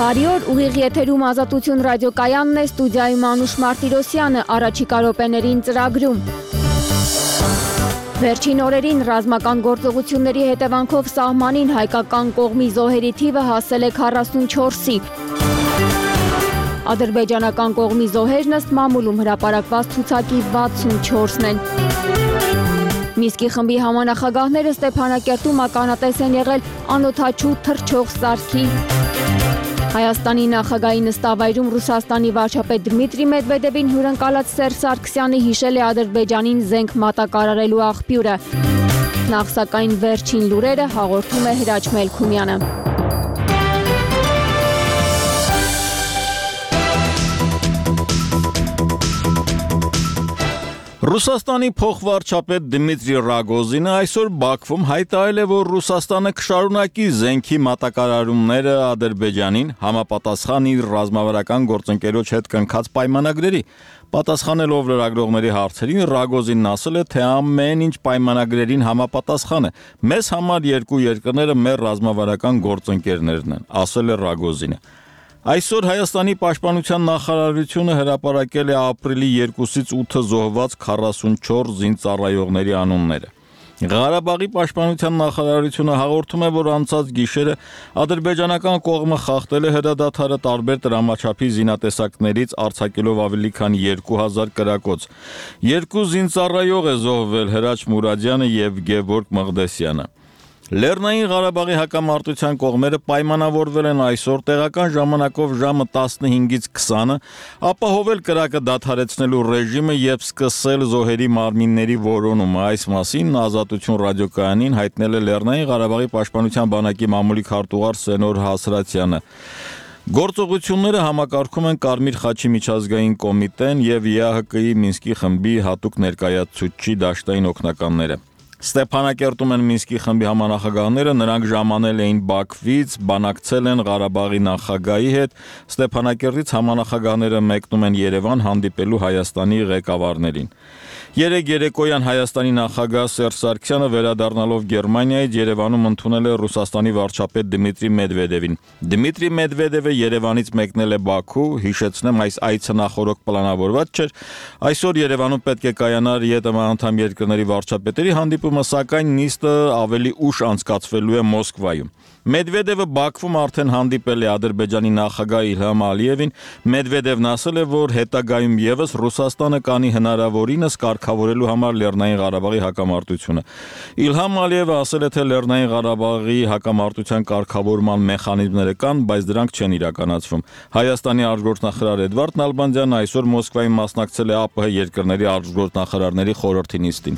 Բարի օր, ուղիղ եթերում Ազատություն ռադիոկայանն է, ստուդիայում Անուշ Մարտիրոսյանը, առաջիկա րոպեներին ծրագրում։ Վերջին օրերին ռազմական գործողությունների հետևանքով սահմանին հայկական կողմի զոհերի թիվը հասել է 44-ի։ Ադրբեջանական կողմի զոհերն ըստ մամուլում հրապարակված ցուցակի 64-ն են։ Միսկի խմբի համանախագահները Ստեփանակերտում ականատես են եղել անօդաչու թռչող սարքի։ Հայաստանի նախագահի նստավայրում Ռուսաստանի վարչապետ Դմիտրի Մեդվեդևին հյուրընկալած Սերժ Սարգսյանը հիշել է Ադրբեջանին զենք մատակարարելու աղբյուրը։ Նախ սակայն վերջին լուրերը հաղորդում է Հրաչ Մելքումյանը։ Ռուսաստանի փոխվարչապետ Դմիտրի Ռագոզինը այսօր Բաքվում հայտարարել է, որ Ռուսաստանը կշարունակի զենքի մատակարարումները Ադրբեջանին համապատասխան իր ռազմավարական գործընկերոջ հետ կնքած պայմանագրերի։ Պատասխանելով լրագրողների հարցերին, Ռագոզինն ասել է, թե ամեն ինչ պայմանագրերին համապատասխան է։ Մեզ համար երկու երկրները մեր ռազմավարական գործընկերներն են, ասել է Ռագոզինը։ Այսօր Հայաստանի պաշտպանության նախարարությունը հրապարակել է ապրիլի 2-ից 8-ը զոհված 44 զինծառայողների անունները։ Ղարաբաղի պաշտպանության նախարարությունը հաղորդում է, որ անցած գիշերը ադրբեջանական կողմը խախտել է հրադադարը տարբեր տրամաչափի զինատեսակներից արձակելով ավելի քան 2000 կրակոց։ Երկու զինծառայող է զոհվել՝ Հրաչ Մուրադյանը եւ Գևորգ Մղդեսյանը։ Լեռնային Ղարաբաղի հակամարտության կողմերը պայմանավորվել են այսօր տեղական ժամանակով ժամը 15-ից 20-ը ապահովել կրակը դադարեցնելու ռեժիմը եւ սկսել զոհերի մարմինների որոնումը։ Այս մասին Ազատություն ռադիոկայանին հայտնել է Լեռնային Ղարաբաղի պաշտպանության բանակի մամուլի քարտուղար Սենոր Հասրատյանը։ Գործողությունները համակարգում են Կարմիր խաչի միջազգային կոմիտեն եւ ԵԱՀԿ-ի Մինսկի խմբի հատուկ ներկայացուցիչի դաշտային օգնականները։ Ստեփանակերտում են Մինսկի խմբի համանախագահները, նրանք ժամանել էին Բաքվից, բանակցել են Ղարաբաղի նախագահի հետ, Ստեփանակերտից համանախագահները մեկնում են Երևան հանդիպելու Հայաստանի ղեկավարներին։ Երեկ երեկոյան Հայաստանի նախագահ Սերժ Սարգսյանը վերադառնալով Գերմանիայից Երևանում ընդունել է Ռուսաստանի վարչապետ Դմիտրի Մեդվեդևին։ Դմիտրի Մեդվեդևը Երևանից մեկնել է Բաքու, հիշեցնեմ, այս այցը նախօրոք պլանավորված չէր։ Այսօր Երևանում պետք է կայանար ԵՏՄ անդամ երկրների վարչապետերի հանդիպումը, սակայն նիստը ավելի ուշ անցկացվելու է Մոսկվայում։ Մեդվեդևը Բաքվում արդեն հանդիպել է Ադրբեջանի նախագահ Իլհամ Ալիևին։ Մեդվեդևն ասել է, որ հետագայում եւս Ռուսաստանը կանի հնարավորինս կարգավորելու համար Լեռնային Ղարաբաղի հակամարտությունը։ Իլհամ Ալիևը ասել է, թե Լեռնային Ղարաբաղի հակամարտության կարգավորման մեխանիզմները կան, բայց դրանք չեն իրականացվում։ Հայաստանի արտգործնախարար Էդվարդ Նալբանդյանն այսօր Մոսկվայում մասնակցել է ԱՊՀ երկրների արտգործնախարարների խորհրդի նիստին։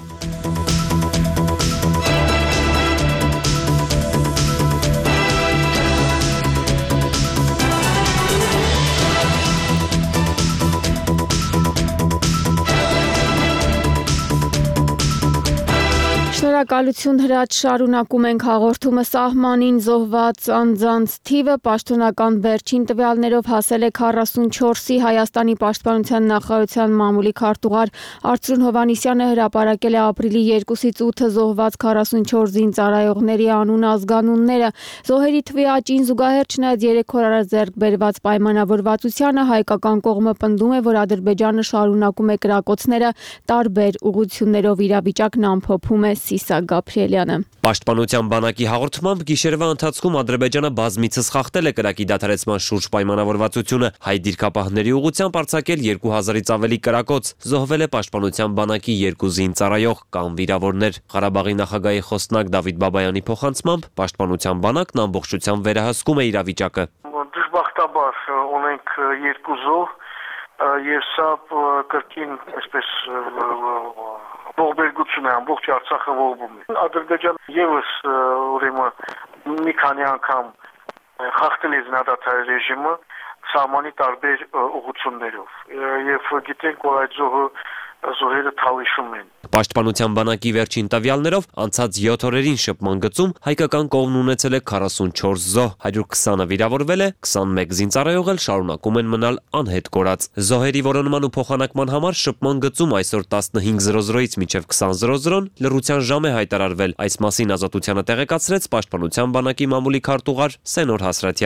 Շնորհակալություն Հրաչ, շարունակում ենք հաղորդումը։ Սահմանին զոհված անձանց թիվը պաշտոնական վերջին տվյալներով հասել է 44-ի։ Հայաստանի պաշտպանության նախարարության մամուլի քարտուղար Արծրուն Հովհաննիսյանը հրապարակել է ապրիլի 2-ից 8-ը զոհված 44 զինծառայողների անուն ազգանունները։ Զոհերի թվի աճին զուգահեռ չնայած 3 օր առաջ ձեռք բերված պայմանավորվածությանը հայկական կողմը պնդում է, որ Ադրբեջանը շարունակում է կրակոցները տարբեր ուղղություններով, իրավիճակն ամփոփում է Սիսա Գաբրիելյանը։ Պաշտպանության բանակի հաղորդմամբ գիշերվա ընթացքում Ադրբեջանը բազմիցս խախտել է կրակի դադարեցման շուրջ պայմանավորվածությունը, հայ դիրքապահների ուղղությամբ արձակել 2000-ից ավելի կրակոց, զոհվել է պաշտպանության բանակի 2 զինծառայող կամ վիրավորներ։ Ղարաբաղի նախագահի խոսնակ Դավիթ Բաբայանի փոխանցմամբ պաշտպանության բանակն ամբողջությամբ վերահսկում է իրավիճակը։ Դժբախտաբար ունենք 2 զոհ եւ սա կրկին այսպես ողբերգություն է, ամբողջ Արցախը ողբում է։ Ադրբեջանը եւս ուրեմն մի քանի անգամ խախտել է զինադադարի ռեժիմը սահմանի տարբեր ուղղություններով եւ գիտենք, որ այդ զոհերը թալիշում են։ Պաշտպանության բանակի վերջին տվյալներով անցած 7 օրերին շփման գծում հայկական կողմն ունեցել է 44 զոհ, 120-ը վիրավորվել է, 21 զինծառայող էլ շարունակում են մնալ անհետ կորած։ Զոհերի որոնման ու փոխանակման համար շփման գծում այսօր 15:00-ից մինչև 20:00 լռության ժամ է հայտարարվել։ Այս մասին Ազատությանը տեղեկացրեց պաշտպանության բանակի մամուլի քարտուղար Սենոր Հասրատյանը։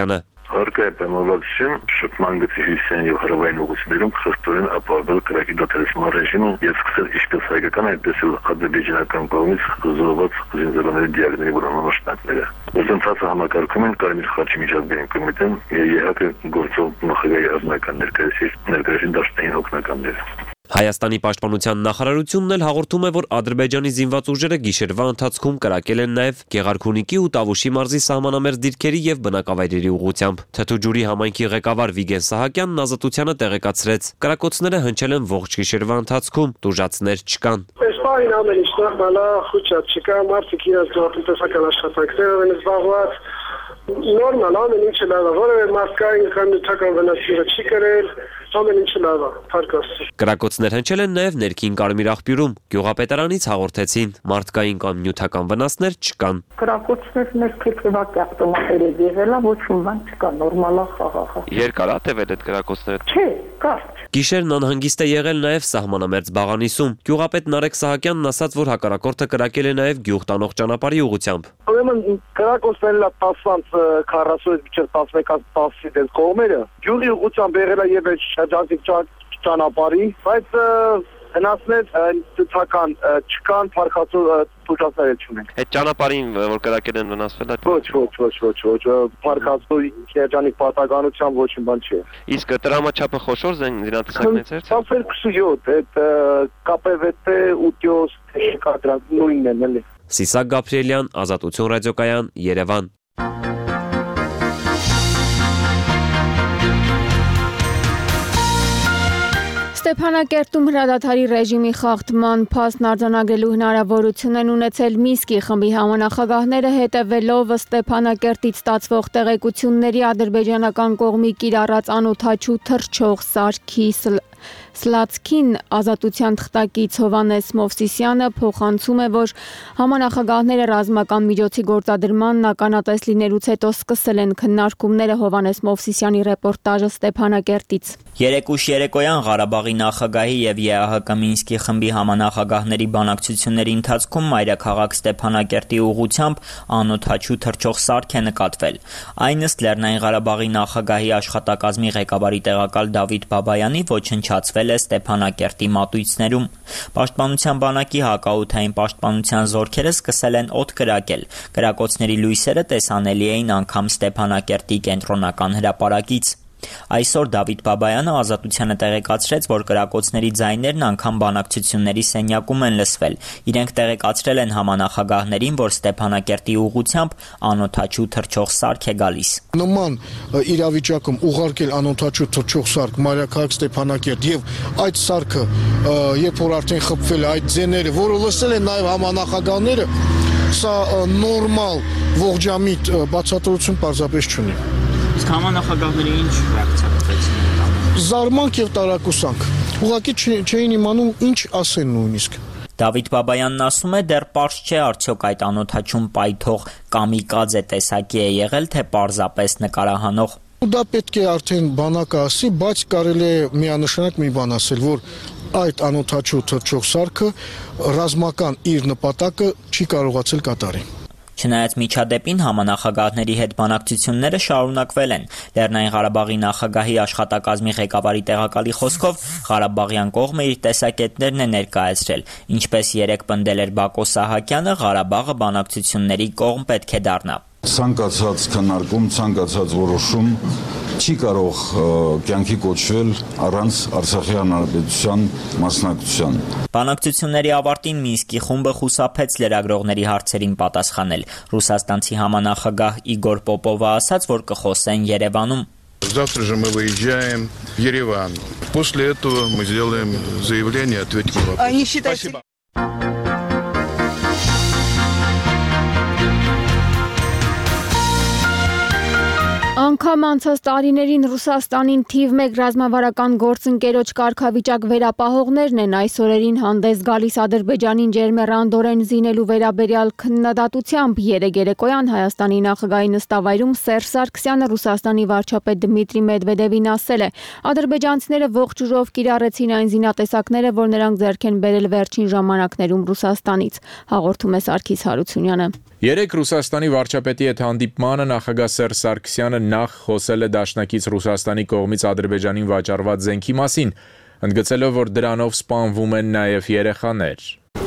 Հարկա է պայմանավորվածություն շփման գծի հյուսիսային եւ հարավային ուղղություններում խստորեն ապահովել կրակի դադարեցման ռեժիմը եւ սկսել ինչպես հայկական, այդպես էլ ադրբեջանական կողմից զոհված զինծառայողների դիագնոզի որոնումները։ Գործընթացը համակարգում են Կարմիր խաչի միջազգային կոմիտեն եւ ԵՀԿ գործող նախագահի ազնական ներկայացուցիչ դաշտային օգնականները։ Հայաստանի պաշտպանության նախարարությունն էլ հաղորդում է, որ Ադրբեջանի զինված ուժերը գիշերվա ընթացքում կրակել են նաև Գեղարքունիքի ու Տավուշի մարզի սահմանամերձ դիրքերի եւ բնակավայրերի ուղղությամբ։ Թթուջուրի համայնքի ղեկավար Վիգեն Սահակյանն ազատությանը տեղեկացրեց. կրակոցները հնչել են ողջ գիշերվա ընթացքում, տուժածներ չկան։ Այսպայն ամեն ինչ նորմալ է, խոչած չկա, մարդիկ իրենց գյուղատնտեսական աշխատանքներով են զբաղված։ Նորմալ ամեն ինչը լավ է, որևէ մարդկային կամ նյութական վնասը չի կրել, ամեն ինչը լավ է, փառքաստու։ Կրակոցներ հնչել են նաև ներքին Կարմիր աղբյուրում։ Գյուղապետարանից հաղորդեցին, մարդկային կամ նյութական վնասներ չկան։ Կրակոցներ մեր քեքեվակի ավտոմատների եղել է, ոչ մի բան չկա, նորմալ է խաղաղ։ Երկար է տևել այդ կրակոցները։ Չէ, կարճ։ Գիշերն անհանգիստ է եղել նաև սահմանամերձ Բաղանիսում։ Գյուղապետ Նարեկ Սահակյանն ասաց, որ հակառակորդը կրակել է նաև գյուղ տանող ճանապարհի ուղղությամբ։ Ուրեմն կրակոցներն լա 10-40 մինչև 11-10 դեպք կողմերը։ Գյուղի ուղղությամբ եղել է եւ շրջանցիկ ճանապարհի, բայց հնացներ ցուցական չկան, փառքացու տուժածներ չունենք։ Այդ ճանապարհին, որ կրակել են վնասվել է։ Ոչ, փառքացու երջանիկ պատականությամբ ոչ մի բան չի։ Իսկ տրամաչափը խոշոր զինատեսակներից էր։ 27, այդ KPVT 8 կադրան նույնն են էլի։ Սիսակ Գաբրիելյան, Ազատություն ռադիոկայան, Երևան։ Ստեփանակերտում հրադադարի ռեժիմի խախտման փաստ արձանագրելու հնարավորություն են ունեցել Մինսկի խմբի համանախագահները հետևելով Ստեփանակերտից ստացվող տեղեկությունների ադրբեջանական կողմի կիրառած անօդաչու թռչող սարքի Սլացքին ազատության թղթակից Հովանես Մովսիսյանը փոխանցում է, որ համանախագահները ռազմական միջոցի գործադրմանն ականատես լինելուց հետո սկսել են քննարկումները Հովանես Մովսիսյանի ռեպորտաժը Ստեփանակերտից։ Երեկուշ երեկոյան Ղարաբաղի նախագահի եւ ԵԱՀԿ Մինսկի խմբի համանախագահների բանակցությունների ընթացքում մայրաքաղաք Ստեփանակերտի ուղղությամբ անօդաչու թռչող սարք է նկատվել։ Այն ըստ Լեռնային Ղարաբաղի նախագահի աշխատակազմի ղեկավարի տեղակալ Դավիթ Բաբայանի ոչնչացվել է Ստեփանակերտի մատույցներում։ Պաշտպանության բանակի հակաօդային պաշտպանության զորքերը սկսել են օդ կրակել։ Կրակոցների լույսերը տեսանելի էին անգամ Ստեփանակերտի կենտրոնական հրապարակից։ Այսօր Դավիթ Բաբայանը ազատությանը տեղեկացրեց, որ կրակոցների ձայներն անգամ բանակցությունների սենյակում են լսվել։ Իրենք տեղեկացրել են համանախագահներին, որ Ստեփանակերտի ուղղությամբ անօդաչու թռչող սարք է գալիս։ Նման իրավիճակում ուղարկել անօդաչու թռչող սարք մայրաքաղաք Ստեփանակերտ եւ այդ սարքը, երբ որ արդեն խփվել է այդ ձեները, որը լսել են նաեւ համանախագահները, սա նորմալ ողջամիտ բացատրություն պարզապես չունի։ Իսկ համանախագահները ինչ ռեակցիա տվեցին։ Զարմանք եւ տարակուսանք։ Ուղղակի չէին իմանում ինչ ասեն նույնիսկ։ Դավիթ Բաբայանն ասում է, դեռ պարզ չէ արդյոք այդ անօդաչուն պայթող կամիկաձե տեսակի է եղել, թե պարզապես նկարահանող։ Դա պետք է արդեն բանակը ասի, բայց կարելի է միանշանակ մի բան ասել, որ այդ անօդաչու թռչող սարքը ռազմական իր նպատակը չի կարողացել կատարել։ Չնայած միջադեպին համանախագահների հետ բանակցությունները շարունակվել են։ Լեռնային Ղարաբաղի նախագահի աշխատակազմի ղեկավարի տեղակալի խոսքով Ղարաբաղյան կողմը իր տեսակետներն է ներկայացրել։ Ինչպես երեկ պնդել էր Բակո Սահակյանը, Ղարաբաղը բանակցությունների կողմ պետք է դառնա։ Ցանկացած քննարկում, ցանկացած որոշում չի կարող կյանքի կոչվել առանց Արցախի հանրապետության մասնակցության։ Բանակցությունների ավարտին Մինսկի խումբը խուսափեց լրագրողների հարցերին պատասխանել։ Ռուսաստանցի համանախագահ Իգոր Պոպովը ասաց, որ կխոսեն Երևանում։ Завтра же мы выезжаем в Ереван. После этого мы сделаем заявление, ответим на вопрос. Спасибо. Անգամ անցած տարիներին Ռուսաստանին թիվ 1 ռազմավարական գործընկերոջ կարգավիճակ վերապահողներն են այս օրերին հանդես գալիս Ադրբեջանին ջերմեռանդորեն զինելու վերաբերյալ քննադատությամբ երեկոյան Հայաստանի նախագահի նստավայրում Սերժ Սարգսյանը Ռուսաստանի վարչապետ Դմիտրի Մեդվեդևին ասել է. ադրբեջանցիները ողջ ուժով կիրառեցին այն զինատեսակները, որ նրանք ձեռք են բերել վերջին ժամանակներում Ռուսաստանից, հաղորդում է Սարգիս Հարությունյանը։ Երեք Ռուսաստանի վարչապետի հետ հանդիպմանը նախագահ Սերժ Սարգսյանը նախ խոսել է դաշնակից Ռուսաստանի կողմից Ադրբեջանին վաճառված զենքի մասին, ընդգծելով, որ դրանով սպանվում են նաև երեխաներ։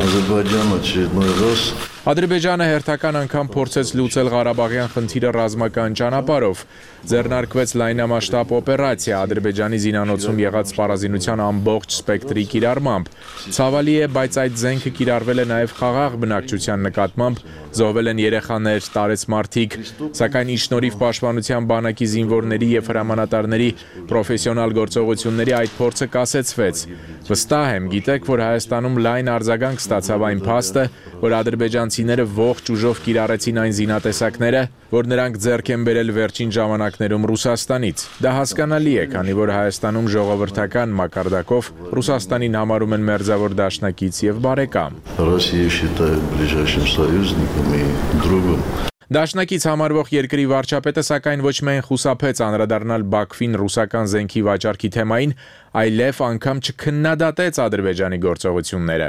Ադրբեջանը հերթական անգամ փորձեց լուծել Ղարաբաղյան խնդիրը ռազմական ճանապարհով, ձեռնարկվեց լայնամասշտաբ օպերացիա Ադրբեջանի զինանոցում եղած սպառազինության ամբողջ սպեկտրի կիրառմամբ։ Ցավալի է, բայց այդ զենքը կիրառվել է նաև խաղաղ բնակչության նկատմամբ, զոհվել են երեխաներ, տարեց մարդիկ, սակայն ի շնորհիվ Պաշտպանության բանակի զինվորների եւ հրամանատարների պրոֆեսիոնալ գործողությունների այդ փորձը կասեցվեց։ Վստահ եմ, գիտեք, որ Հայաստանում լայն արձագանք ստացավ այն փաստը, որ ադրբեջանցիները ողջ ուժով կիրառեցին այն զինատեսակները, որ նրանք ձեռք են բերել վերջին ժամանակներում Ռուսաստանից։ Դա հասկանալի է, քանի որ Հայաստանում ժողովրդական մակարդակով Ռուսաստանին համարում են մերձավոր դաշնակից եւ բարեկամ։ Դաշնակից համարվող երկրի վարչապետը սակայն ոչ միայն խուսափեց անդրադառնալ Բաքվին ռուսական զենքի վաճառքի թեմային, այլև անգամ չքննադատեց Ադրբեջանի գործողությունները։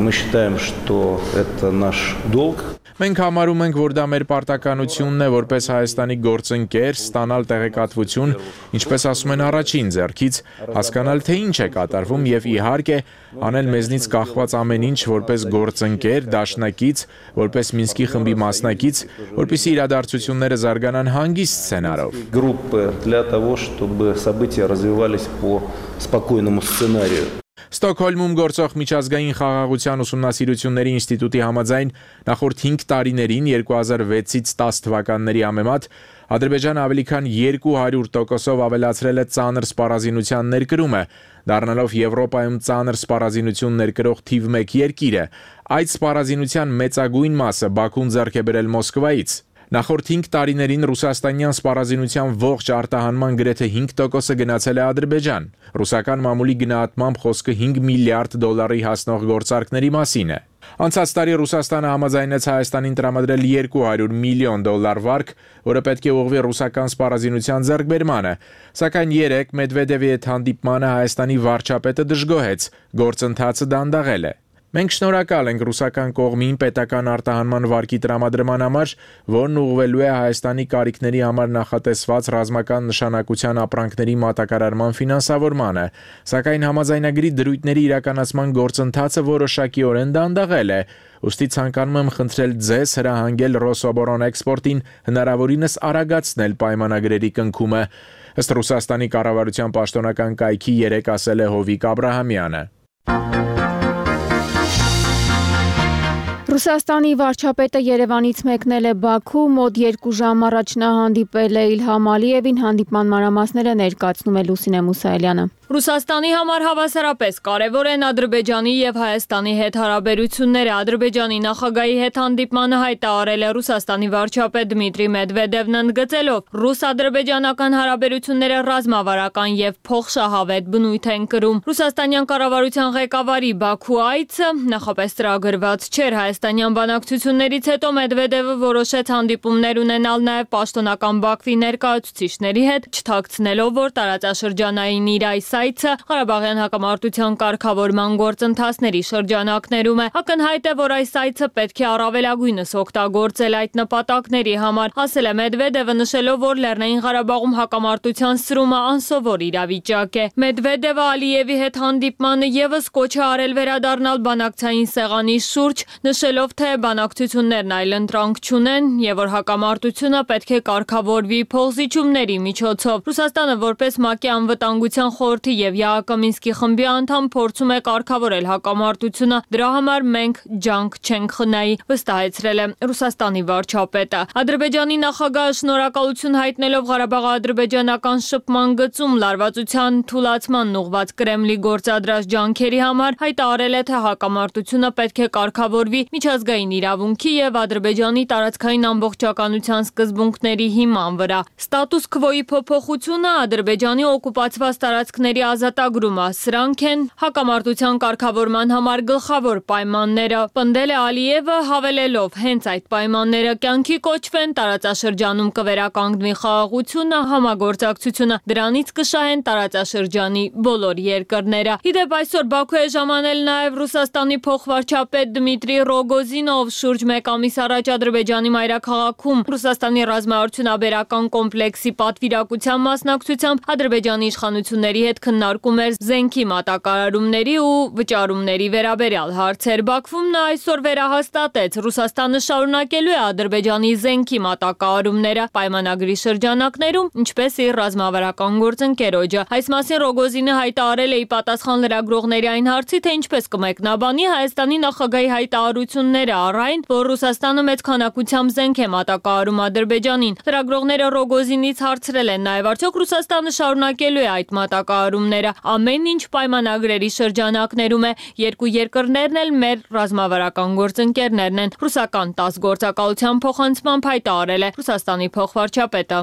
Մենք համարում ենք, որ դա մեր պարտականությունն է որպես Հայաստանի գործընկեր ստանալ տեղեկատվություն, ինչպես ասում են առաջին ձեռքից, հասկանալ թե ինչ է կատարվում եւ իհարկե անել մեզնից կախված ամեն ինչ որպես գործընկեր, դաշնակից, որպես Մինսկի խմբի մասնակից, որպեսզի իրադարձությունները զարգանան հանգիստ սցենարով։ Ստոկհոլմում գործող միջազգային խաղաղության ուսումնասիրությունների ինստիտուտի համաձայն նախորդ 5 տարիներին 2006-ից 10 թվականների համեմատ Ադրբեջանը ավելի քան 200%-ով ավելացրել է ծանր սպառազինության ներկրումը, դառնալով Եվրոպայում ծանր սպառազինություն ներկրող թիվ 1 երկիրը։ Այդ սպառազինության մեծագույն մասը Բաքուն ձեռք է բերել Մոսկվայից։ Նախորդ 5 տարիներին ռուսաստանյան սպառազինության ողջ արտահանման գրեթե 5%-ը գնացել է Ադրբեջան։ Ռուսական մամուլի գնահատմամբ խոսքը $5 միլիարդ հասնող գործարքների մասին է։ Անցած տարի Ռուսաստանը համաձայնեց Հայաստանին տրամադրել $200 միլիոն վարկ, որը պետք է ուղղվի ռուսական սպառազինության ձեռքբերմանը, սակայն երեկ Մեդվեդևի հետ հանդիպմանը Հայաստանի վարչապետը դժգոհեց, գործընթացը դանդաղել է։ Մենք շնորհակալ ենք ռուսական կողմին պետական արտահանման վարկի տրամադրման համար, որն ուղղվելու է Հայաստանի կարիքների համար նախատեսված ռազմական նշանակության ապրանքների մատակարարման ֆինանսավորմանը, սակայն համաձայնագրի դրույթների իրականացման գործընթացը որոշակիորեն դանդաղել է, ուստի ցանկանում եմ խնդրել ձեզ հրահանգել Ռոսոբորանէքսպորտին հնարավորինս արագացնել պայմանագրերի կնքումը, ըստ Ռուսաստանի կառավարության պաշտոնական կայքի երեկ ասել է Հովիկ Աբրահամյանը։ Ռուսաստանի վարչապետը Երևանից մեկնել է Բաքու, մոտ 2 ժամ առաջ նա հանդիպել է Իլհամ Ալիևին, հանդիպման մանրամասները ներկայացնում է Լուսինե Մուսայելյանը։ Ռուսաստանի համար հավասարապես կարևոր են Ադրբեջանի եւ Հայաստանի հետ հարաբերությունները։ Ադրբեջանի նախագահի հետ հանդիպմանը հայտարարել է Ռուսաստանի վարչապետ Դմիտրի Մեդվեդևն ընդգծելով. ռուս-ադրբեջանական հարաբերությունները ռազմավարական եւ փոխշահավետ բնույթ են կրում։ Ռուսաստանյան կառավարության ղեկավարի Բաքու այցը նախապես ծրագրված չէր։ Հայաստանյան բանակցություններից հետո Մեդվեդևը որոշեց հանդիպումներ ունենալ նաեւ պաշտոնական Բաքվի ներկայացուցիչների հետ, չթաքցնելով, որ տարածաշրջանային իր այս այցը Ղարաբաղյան հակամարտության կարգավորման գործընթացների շրջանակներում է։ Ակնհայտ է, որ այս այցը պետք է առավելագույնս օգտագործել այդ նպատակների համար, ասել է Մեդվեդևը, նշելով, որ Լեռնային Ղարաբաղում հակամարտության սրումը անսովոր իրավիճակ է։ Մեդվեդևը Ալիևի հետ հանդիպմանը եւս կոչ է արել վերադառնալ բանակցային սեղանի շուրջ, նշելով, թե բանակցություններն այլընտրանք չունեն եւ որ հակամարտությունը պետք է կարգավորվի փոխզիջումների միջոցով։ Ռուսաստանը որպես ՄԱԿ-ի անվտանգության խորհրդի եւ ԵԱՀԿ Մինսկի խմբի անդամ փորձում է կարգավորել հակամարտությունը, դրա համար մենք ջանք չենք խնայի, վստահեցրել է Ռուսաստանի վարչապետը։ Ադրբեջանի նախագահը շնորհակալություն հայտնելով Ղարաբաղ-ադրբեջանական շփման գծում լարվածության թուլացման ուղղված Կրեմլի գործադրած ջանքերի համար հայտարարել է, թե հակամարտությունը պետք է կարգավորվի միջազգային իրավունքի եւ Ադրբեջանի տարածքային ամբողջականության սկզբունքների հիման վրա։ Ստատուս քվոյի փոփոխությունը, Ադրբեջանի օկուպացված տարածքների ազատագրումը, սրանք են հակամարտության կարգավորման համար գլխավոր պայմանները, պնդել է Ալիևը, հավելելով, հենց այդ պայմանները կյանքի կոչվեն, տարածաշրջանում կվերականգնվի խաղաղությունը, համագործակցությունը, դրանից կշահեն տարածաշրջանի բոլոր երկրները։ Իդեպ այսօր Բաքու է ժամանել նաև Ռուսաստանի փոխվարչապետ Դմիտրի Ռոգոզինով շուրջ 1 ամիս առաջ Ադրբեջանի մայրաքաղաքում Ռուսաստանի ռազմաարդյունաբերական կոմպլեքսի պատվիրակության մասնակցությամբ Ադրբեջանի իշխանությունների հետ քննարկում էր զենքի մատակարարումների ու վճարումների վերաբերյալ հարցեր։ Բաքվում նա այսօր վերահաստատեց, Ռուսաստանը շարունակելու է Ադրբեջանի զենքի մատակարարումները պայմանագրի շրջանակներում, ինչպես իր ռազմավարական գործընկերոջը։ Այս մասին Ռոգոզինը հայտարարել է ի պատասխան լրագրողների այն հարցի, թե ինչպես կմեկնաբանի Հայաստանի նախագահի հայտարարությունները առ այն, որ Ռուսաստանը մեծ քանակությամբ զենք է մատակարարում Ադրբեջանին։ Լրագրողները Ռոգոզինից հարցրել են նաև, արդյոք Ռուսաստանը շարունակելու է այդ մատակարարումները, ամեն ինչ պայմանագրերի շրջանակներում է։ Երկու երկրներն էլ մեր ռազմավարական գործընկերներն են։ Ռուսական 10 գործակալության փոխանցմամբ հայտարարել է Ռուսաստանի փոխվարչապետը։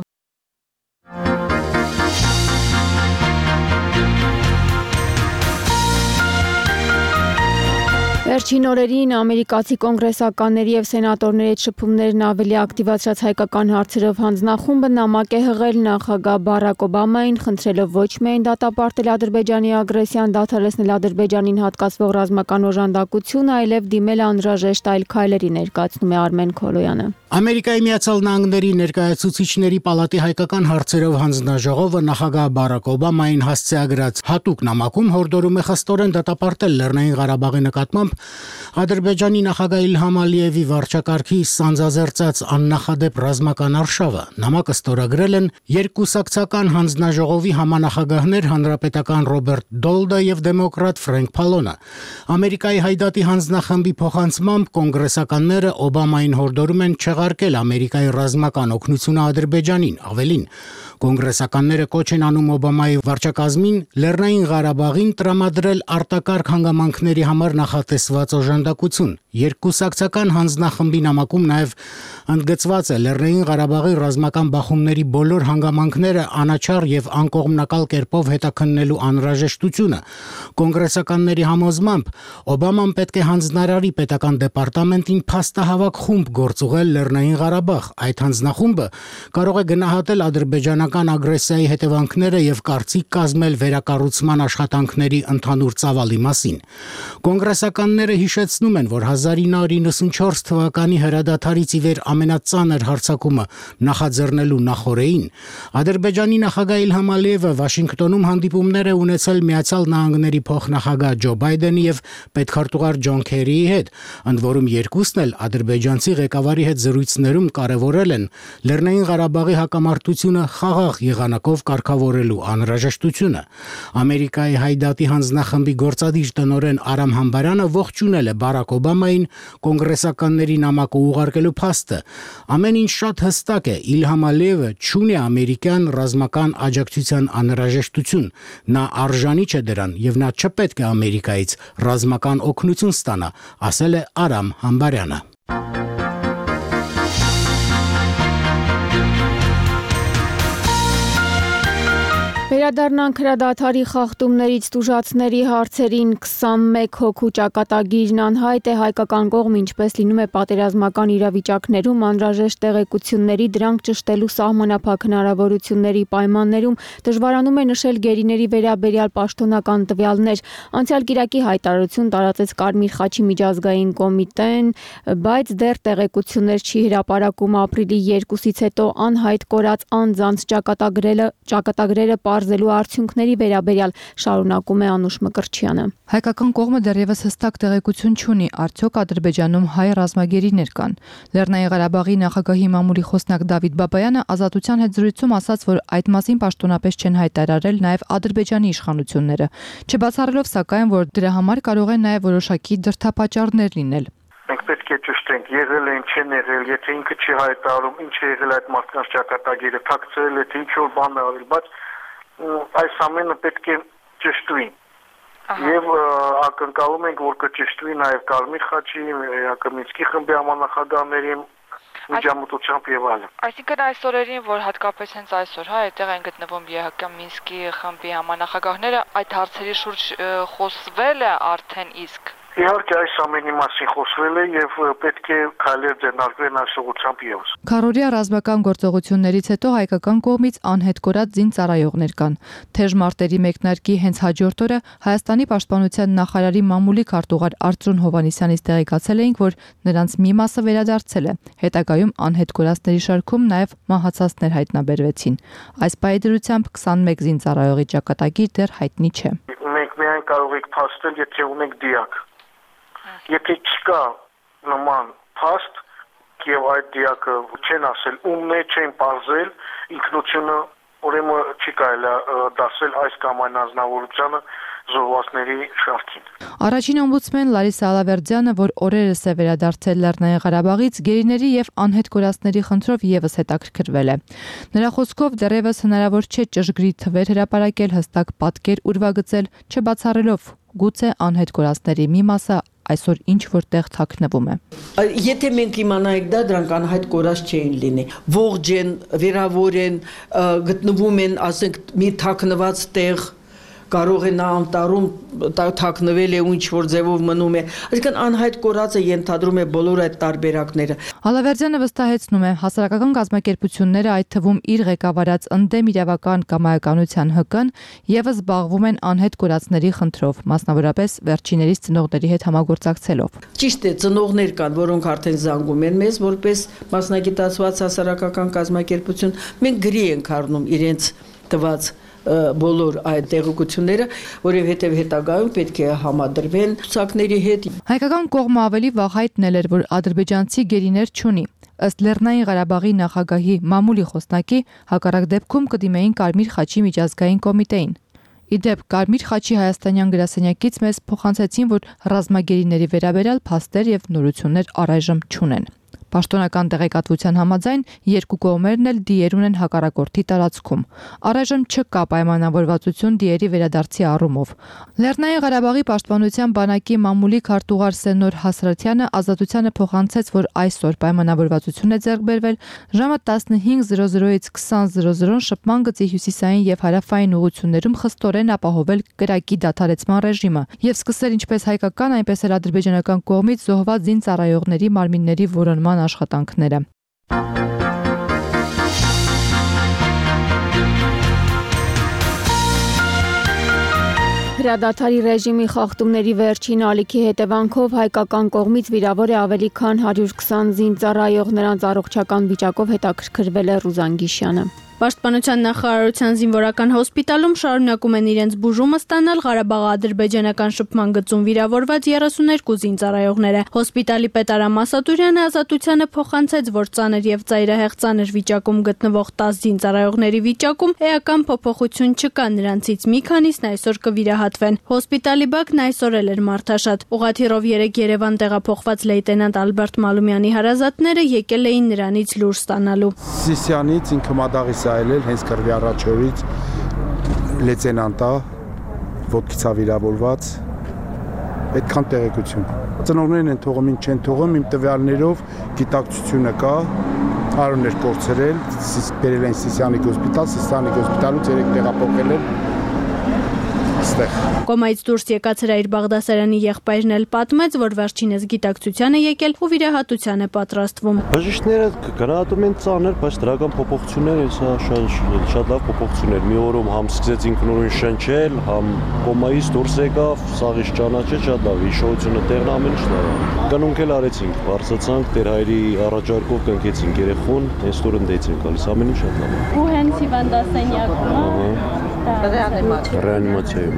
Վերջին օրերին ամերիկացի կոնգրեսականների եւ սենատորների հետ շփումներն ավելի ակտիվացրած հայկական հարցերով հանձնախումբը նամակ է հղել նախագահ Բարակ Օբամային, խնդրելով ոչ միայն դատապարտել Ադրբեջանի ագրեսիան, դադարեցնել Ադրբեջանին հատկացվող ռազմական օժանդակությունը, այլև դիմել անհրաժեշտ այլ քայլերի, ներկայացնում է Արմեն Քոլոյանը։ Ամերիկայի Միացյալ Նահանգների ներկայացուցիչների պալատի հայկական հարցերով հանձնաժողովը նախագահ Բարակ Օբամային հասցեագրած հատուկ նամակում հորդորում է խստորեն դատապարտել Լեռնային Ղարաբաղի նկատմամբ Ադրբեջանի նախագահ Իլհամ Ալիևի վարչակարգի սանձազերծած աննախադեպ ռազմական արշավը։ Նամակը ստորագրել են երկկուսակցական հանձնաժողովի համանախագահներ հանրապետական Ռոբերտ Դոլդը եւ դեմոկրատ Ֆրենկ Փալոնը։ Ամերիկայի հայդատի հանձնախմբի փոխանցմամբ կոնգրեսականները Օբամային հորդորում են չեղարկել Ամերիկայի ռազմական օգնությունը Ադրբեջանին։ Ավելին, կոնգրեսականները կոչ են անում Օբամայի վարչակազմին Լեռնային Ղարաբաղին տրամադրել արտակարգ հանգամանքների համար նախատեսված օժանդակություն։ Երկկուսակցական հանձնախմբի նամակում նաև ընդգծված է Լեռնային Ղարաբաղի ռազմական բախումների բոլոր հանգամանքները անաչառ եւ անկողմնակալ կերպով հետաքննելու անհրաժեշտությունը։ Կոնգրեսականների համոզմամբ Օբաման պետք է հանձնարարի պետական դեպարտամենտին փաստահավաք խումբ գործուղել Լեռնային Ղարաբաղ։ Այդ հանձնախումբը կարող է գնահատել ադրբեջանական ագրեսիայի հետևանքները եւ կարծիք կազմել վերակառուցման աշխատանքների ընդհանուր ծավալի մասին։ Կոնգրեսականները հիշեցնում են, որ 1994 թվականի հրադադարից ի վեր ամենածանր հարձակումը նախաձեռնելու նախօրեին Ադրբեջանի նախագահ Իլհամ Ալիևը Վաշինգտոնում հանդիպումներ է ունեցել Միացյալ Նահանգների փոխնախագահ Ջո Բայդենի եւ պետքարտուղար Ջոն Քերիի հետ, ընդ որում երկուսն էլ ադրբեջանցի ղեկավարի հետ զրույցներում կարևորել են Լեռնային Ղարաբաղի հակամարտությունը խաղաղ եղանակով կարգավորելու անհրաժեշտությունը։ Ամերիկայի հայդատի հանձնախմբի գործադիր տնօրեն Արամ Համբարյանը ողջունել է Բարակ Օբամային կոնգրեսականների նամակը ուղարկելու փաստը։ Ամեն ինչ շատ հստակ է, Իլհամ Ալիևը չունի ամերիկյան ռազմական աջակցության անհրաժեշտություն, նա արժանի չէ դրան եւ նա չպետք է Ամերիկայից ռազմական օգնություն ստանա, ասել է Արամ Համբարյանը։ Վերադառնանք հրադադարի խախտումներից տուժածների հարցերին 21 հոգու ճակատագիրն անհայտ է հայկական կողմը, ինչպես լինում է պատերազմական իրավիճակներում անհրաժեշտ տեղեկությունների դրանք ճշտելու սահմանափակ հնարավորությունների պայմաններում դժվարանում է նշել գերիների վերաբերյալ պաշտոնական տվյալներ։ Անցյալ կիրակի հայտարարություն տարածեց Կարմիր խաչի միջազգային կոմիտեն, բայց դեռ տեղեկություններ չի հրապարակում ապրիլի 2-ից հետո անհայտ կորած անձանց ճակատագրերը պարզելու արդյունքների վերաբերյալ շարունակում է Անուշ Մկրտչյանը։ Հայկական կողմը դեռևս հստակ տեղեկություն չունի, արդյոք Ադրբեջանում հայ ռազմագերիներ կան։ Լեռնային Ղարաբաղի նախագահի մամուլի խոսնակ Դավիթ Բաբայանը Ազատության հետ զրույցում ասաց, որ այդ մասին պաշտոնապես չեն հայտարարել նաև Ադրբեջանի իշխանությունները, չբացառելով սակայն, որ դրա համար կարող են նաև որոշակի դրդապատճառներ լինել։ Մենք պետք է ճշտենք, եղել են, չեն եղել, եթե ինքը չի հայտարարում, ինչ է եղել այդ մարդկանց ճակատագիրը, թաքցրել է, թե ինչ որ բան է արել, բայց այս ամենը պետք է ճշտվի։ Եվ ակնկալում ենք, որ կճշտվի նաև Կարմիր խաչի, Մինսկի խմբի համանախագահների միջամտությամբ եւ այլն։ Այսինքն այս օրերին, որ հատկապես հենց այսօր, այդտեղ են գտնվում ԵՀԿ Մինսկի խմբի համանախագահները, այդ հարցերի շուրջ խոսվել է արդեն իսկ։ Իհարկե այս ամենի մասին խոսվել է եւ պետք է քայլեր ձեռնարկվեն այս ուղղությամբ եւս։ Քարորիա ռազմական գործողություններից հետո հայկական կողմից անհետ կորած զինծառայողներ կան։ Թեժ մարտերի մեկնարկի հենց հաջորդ օրը Հայաստանի պաշտպանության նախարարի մամուլի քարտուղար Արծրուն Հովհաննիսյանից տեղեկացել էինք, որ նրանց մի մասը վերադարձել է։ Հետագայում անհետ կորածների շարքում նաև մահացածներ հայտնաբերվեցին։ Այս պահի դրությամբ 21 զինծառայողի ճակատագիր դեռ հայտնի չէ։ Մենք միայն կարող ենք փաստել, եթե ունենք դիակ։ Եթե չկա նման փաստ եւ այդ դիակը չեն ասել ումն է, չեն բարձել ինքնությունը, ուրեմն չի կարելի դասել այս կամ այն անձնավորությանը զոհվածների շարքին։ Առաջին օմբուդսմեն Լարիսա Ալավերդյանը, որ օրերս է վերադարձել Լեռնային Ղարաբաղից, գերիների եւ անհետ կորածների խնդրով եւս հետաքրքրվել է։ Նրա խոսքով դեռևս հնարավոր չէ ճշգրիտ թվեր հրապարակել, հստակ պատկեր ուրվագծել, չբացառելով գուցե անհետ կորածների մի մասը այսօր ինչ որտեղ թաքնվում է։ Եթե մենք իմանայինք դա, դրանք անհայտ կորած չէին լինի։ Ողջ են, վերավոր են, գտնվում են, ասենք, մի թաքնված տեղ, կարող է նա անտառում թաքնվել է ու ինչ որ ձևով մնում է։ Այսինքն անհայտ կորածը ենթադրում է բոլոր այդ տարբերակները։ Ալավերդյանը վստահեցնում է, հասարակական կազմակերպությունները, այդ թվում իր ղեկավարած ընդդեմ իրավական կամայականության ՀԿ-ն, եւս զբաղվում են անհետ կորածների խնդրով, մասնավորապես վերջիներիս ծնողների հետ համագործակցելով։ Ճիշտ է, ծնողներ կան, որոնք արդեն զանգում են մեզ որպես մասնագիտացված հասարակական կազմակերպություն։ Մենք գրի ենք առնում իրենց տված բոլոր այդ տեղեկությունները, որովհետև հետագայում պետք է համադրվեն ցուցակների հետ։ Հայկական կողմը ավելի վաղ հայտնել էր, որ ադրբեջանցի գերիներ չունի։ Ըստ Լեռնային Ղարաբաղի նախագահի մամուլի խոսնակի, հակառակ դեպքում կդիմեին Կարմիր խաչի միջազգային կոմիտեին։ Իդեպ Կարմիր խաչի հայաստանյան գրասենյակից մեզ փոխանցեցին, որ ռազմագերիների վերաբերյալ փաստեր եւ նորություններ առայժմ չունեն։ Պաշտոնական տեղեկատվության համաձայն երկու կողմերն էլ դիեր ունեն հակառակորդի տարածքում։ Առայժմ չկա պայմանավորվածություն դիերի վերադարձի առումով։ Լեռնային Ղարաբաղի պաշտպանության բանակի մամուլի քարտուղար Սենոր Հասրաթյանը Ազատությանը փոխանցեց, որ այսօր պայմանավորվածություն է ձեռք բերվել ժամը 15:00-ից 20:00 շփման գծի հյուսիսային եւ հարավային ուղություններում խստորեն ապահովել կրակի դադարեցման ռեժիմը եւ սկսել ինչպես հայկական, այնպես էլ ադրբեջանական կողմից զոհված զինծառայողների մարմինների որոնման աշխատանքները։ Հրադադարի ռեժիմի խախտումների վերջին ալիքի հետևանքով հայկական կողմից վիրավոր է ավելի քան 120 զինծառայող, նրանց առողջական վիճակով հետաքրքրվել է Ռուզան Գիշյանը։ Պաշտպանության նախարարության զինվորական հոսպիտալում շարունակում են իրենց բուժումը ստանալ Ղարաբաղ-ադրբեջանական շփման գծում վիրավորված 32 զինծառայողները։ Հոսպիտալի պետ Արամ Ասատուրյանը Ազատությանը փոխանցեց, որ ծանր եւ ծայրահեղ ծանր վիճակում գտնվող 10 զինծառայողների վիճակում էական փոփոխություն չկա, նրանցից մի քանիսն այսօր կվիրահատվեն։ Հոսպիտալի բակն այսօր էլ էր մարդաշատ։ Ուղղաթիռով 3 Երևան տեղափոխված լեյտենանտ Ալբերտ Մալումյանի հարազատները եկել էին նրանից լուր ստանալու։ Սիսյանից ինքը մադաղի այլել հենց կրվի առաջորից լեյտենանտա ոտքից վիրավորված այդքան տեղեկություն։ Ծնողներն են թողում, ինչ չեն թողում, իմ տվյալներով գիտակցությունը կա, արուններ կորցրել, բերել են Սիսյանիկ հոսպիտալից 3 տեղափոխել են այստեղ։ Կոմայից դուրս եկած Հրայր Բաղդասարյանի եղբայրն էլ պատմեց, որ վերջինս գիտակցության է եկել ու վիրահատության է պատրաստվում։ Բժիշկները գնահատում են ծանր, բայց դրական փոփոխություններ, սա շատ լավ փոփոխություններ։ Մի օրում համ սկսեց ինքնուրույն շնչել, համ կոմայից դուրս եկավ, սաղից ճանաչեց, շատ լավ, հիշողությունը տեղն ամեն ինչ լավ։ Կանոնք էլ արեցինք, բարձացանք, Տեր Հայրի առաջարկով կնքեցինք երեխուն, հենց դուր ընդեցինք գալիս, ամեն ինչ շատ լավ է։ Ու հենց հիվանդասենյակում Ռեանիմացիայում։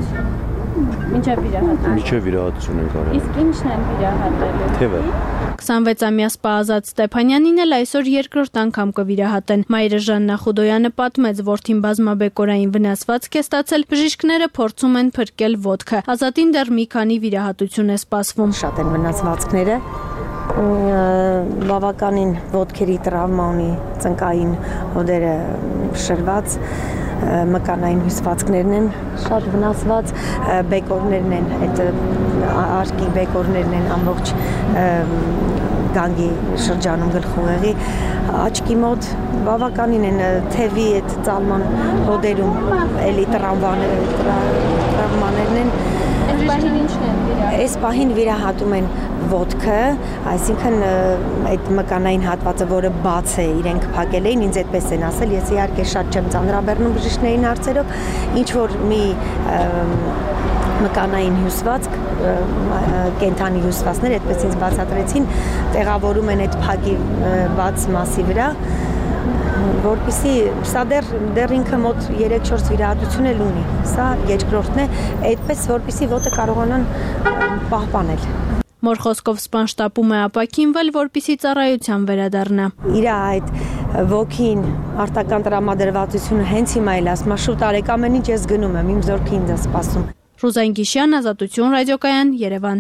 Մինչև վիրահատություն ենք արել։ Իսկ ինչն են վիրահատելու։ Թևը։ 26-ամյա Սպահազատ Ստեփանյանին էլ այսօր երկրորդ անգամ կվիրահատեն։ Մայրը Ժաննա Խուդոյանը պատմեց, որդին բազմաբեկորային վնասվածք է ստացել, բժիշկները փորձում են փրկել ոտքը։ Ազատին դեռ մի քանի վիրահատություն է սպասվում։ Շատ են վնասվածքները, բավականին ոտքերի տրավմա ունի, ծնկային հոդերը շրված, մկանային հյուսվածքներն են շատ վնասված, բեկորներն են, այդ արկի բեկորներն են ամբողջ գանգի շրջանում գլխուղեղի, աչքի մոտ բավականին են թևի այդ ծալման հոդերում էլի տրավմաներն են, Այս պահին վիրահատում են ոտքը, այսինքն այդ մկանային հատվածը, որը բաց է, իրենք փակել էին, ինձ այդպես են ասել, ես իհարկե շատ չեմ ծանրաբեռնում բժիշկներին հարցերով, ինչ որ մի մկանային հյուսվածք, կենթանի հյուսվածքներ, այդպես ինձ բացատրեցին, տեղավորում են այդ փակի բաց մասի վրա, որպեսզի սա դեռ ինքը մոտ 3-4 վիրահատություն էլ ունի, սա երկրորդն է, այդպես որպեսզի ոտը կարողանան պահպանել։ Մոր խոսքով սպան շտապում է ապաքինվել, որպեսզի ծառայության վերադառնա։ Իր այդ ոգին, արտական տրամադրվածությունը հենց հիմա էլ ասում, շուտ արեք ամեն ինչ, ես գնում եմ, իմ զորքը ինձ է սպասում։ Ռուզան Գիշյան, Ազատություն ռադիոկայան, Երևան։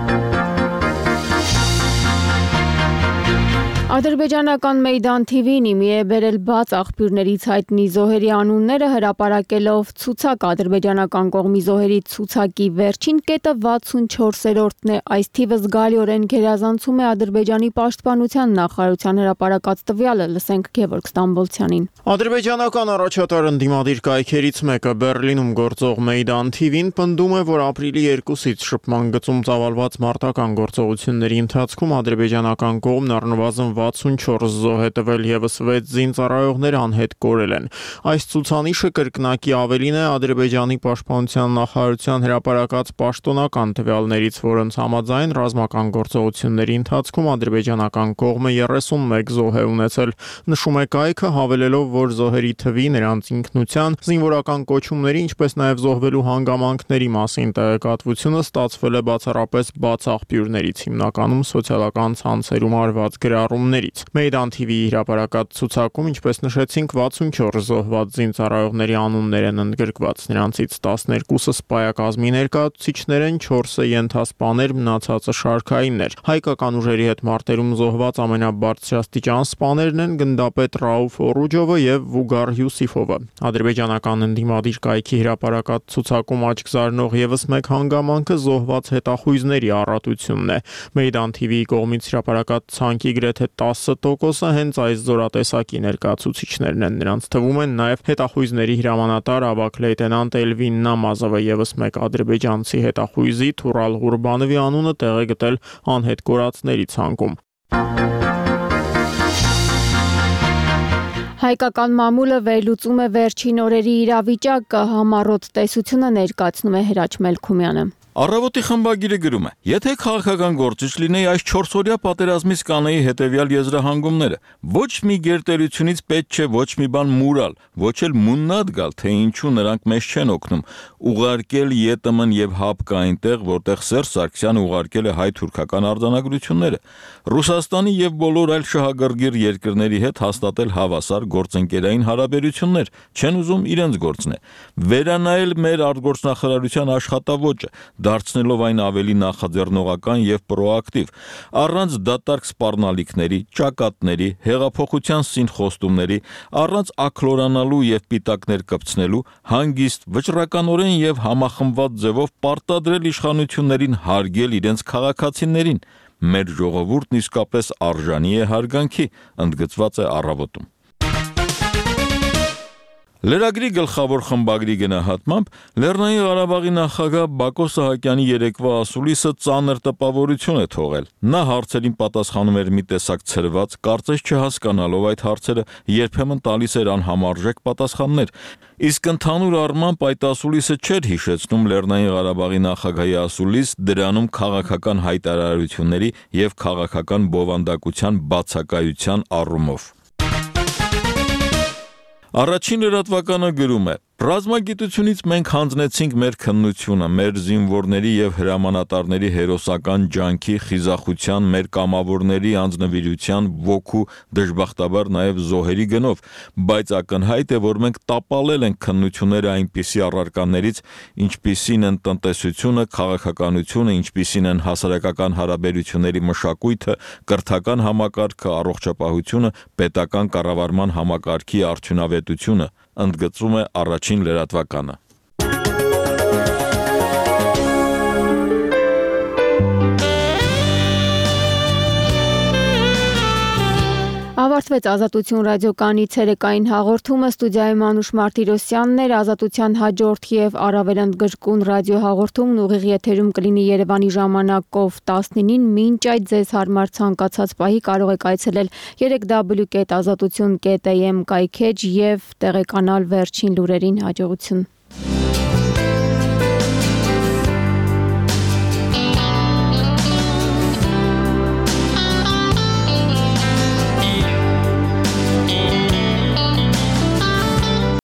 Ադրբեջանական Մեյդան TV-ն իմի է բերել բաց աղբյուրներից հայտնի զոհերի անունները հրապարակելով ցուցակ ադրբեջանական կողմի զոհերի ցուցակի վերջին կետը 64-րդն է, այս թիվը զգալիորեն գերազանցում է Ադրբեջանի պաշտպանության նախարարության հրապարակած տվյալը, լսենք Գևորգ Ստամբոլցյանին։ Ադրբեջանական առաջատար ընդդիմադիր կայքերից մեկը Բեռլինում գործող Մեյդան TV-ն պնդում է, որ ապրիլի 2-ից շփման գծում ծավալված մարտական գործողությունների ընթացքում ադրբեջանական կողմն առնվազն 64 զոհ է տվել եւս 6 զինծառայողներ անհետ կորել են։ Այս ցուցանիշը կրկնակի ավելին է Ադրբեջանի պաշտպանության նախարարության հրապարակած պաշտոնական տվյալներից, որոնց համաձայն ռազմական գործողությունների ընթացքում ադրբեջանական կողմը 31 զոհ է ունեցել։ Նշում է կայքը, հավելելով, որ զոհերի թվի, նրանց ինքնության, զինվորական կոչումների, ինչպես նաև զոհվելու հանգամանքների մասին տեղեկատվությունը ստացվել է բացառապես բաց աղբյուրներից, հիմնականում սոցիալական ցանցերում արված գրառումներից։ Մեյդան TV-ի հրապարակած ցուցակում, ինչպես նշեցինք, 64 զոհված զինծառայողների անուններ են ընդգրկված, նրանցից 12-ը սպայակազմի ներկայացուցիչներ են, 4-ը ենթասպաներ, մնացածը շարքայիններ։ Հայկական ուժերի հետ մարտերում զոհված ամենաբարձրաստիճան սպաներն են գնդապետ Ռաուֆ Օրուջովը եւ Վուգար Յուսիֆովը։ Ադրբեջանական ընդդիմադիր կայքի հրապարակած ցուցակում աչք զարնող եւս մեկ հանգամանքը զոհված հետախույզների առատությունն է։ Մեյդան TV-ի կողմից հրապարակած ցանկի գրեթե 10%-ը հենց այս զորատեսակի ներկայացուցիչներն են։ Նրանց թվում են նաեւ հետախույզների հրամանատար ավագ լեյտենանտ Էլվին Նամազովը, եւս մեկ ադրբեջանցի հետախույզի Թուրալ Ղուրբանովի անունը տեղ է գտել անհետ կորածների ցանկում։ Հայկական մամուլը վերլուծում է վերջին օրերի իրավիճակը, համառոտ տեսությունը ներկայացնում է Հրաչ Մելքումյանը։ Առավոտի խմբագիրը գրում է. եթե քաղաքական գործիչ լինեի, այս 4-օրյա պատերազմից կանեի հետևյալ եզրահանգումները. ոչ մի գերտերությունից պետք չէ ոչ մի բան մուրալ, ոչ էլ մուննատ գալ, թե ինչու նրանք մեզ չեն օգնում, ուղարկել ԵՏՄ-ն եւ ՀԱՊԿ այնտեղ, որտեղ Սերժ Սարգսյանը ուղարկել է հայ-թուրքական արձանագրությունները, Ռուսաստանի եւ բոլոր այլ շահագրգիռ երկրների հետ հաստատել հավասար գործընկերային հարաբերություններ, չեն ուզում իրենց գործն է, վերանայել մեր արտգործնախարարության աշխատավոճը, դարձնելով այն ավելի նախաձեռնողական եւ պրոակտիվ, առանց դատարկ սպառնալիքների, ճակատների, հեղափոխության սինխոստումների, առանց աքլորանալու եւ պիտակներ կպցնելու, հանգիստ, վճռականորեն եւ համախմբված ձևով պարտադրել իշխանություններին հարգել իրենց քաղաքացիներին։ Մեր ժողովուրդն իսկապես արժանի է հարգանքի, ընդգծված է առավոտում։ Լրագրի գլխավոր խմբագրի գնահատմամբ Լեռնային Ղարաբաղի նախագահ Բակո Սահակյանի երեկվա ասուլիսը ծանր տպավորություն է թողել։ Նա հարցերին պատասխանում էր մի տեսակ ցրված, կարծես չհասկանալով այդ հարցերը, երբեմն տալիս էր անհամարժեք պատասխաններ։ Իսկ ընդհանուր առմամբ այդ ասուլիսը չէր հիշեցնում Լեռնային Ղարաբաղի նախագահի ասուլիս, դրանում քաղաքական հայտարարությունների եւ քաղաքական բովանդակության բացակայության առումով։ Առաջին լրատվականը գրում է. Ռազմագիտությունից մենք հանձնեցինք մեր քննությունը, մեր զինվորների եւ հրամանատարների հերոսական ջանքի, խիզախության, մեր կամավորների անձնվիրության, ոգու, դժբախտաբար նաեւ զոհերի գնով, բայց ակնհայտ է, որ մենք տապալել ենք քննությունները այնպիսի առարկաներից, ինչպիսին են տնտեսությունը, քաղաքականությունը, ինչպիսին են հասարակական հարաբերությունների մշակույթը, կրթական համակարգը, առողջապահությունը, պետական կառավարման համակարգի արդյունավետությունը, ընդգծում է առաջին լրատվականը։ Ավարտվեց Ազատություն ռադիոկայանի ցերեկային հաղորդումը, ստուդիայում Մանուշ Մարտիրոսյանն էր, Ազատության հաջորդ եւ առավել ընդգրկուն ռադիոհաղորդումն ուղիղ եթերում կլինի Երևանի ժամանակով 19-ին, մինչ այդ ձեզ հարմար ցանկացած պահի կարող եք այցելել 3w.azatutun.am կայքեջ եւ տեղեկանալ վերջին լուրերին։ Հաջողություն։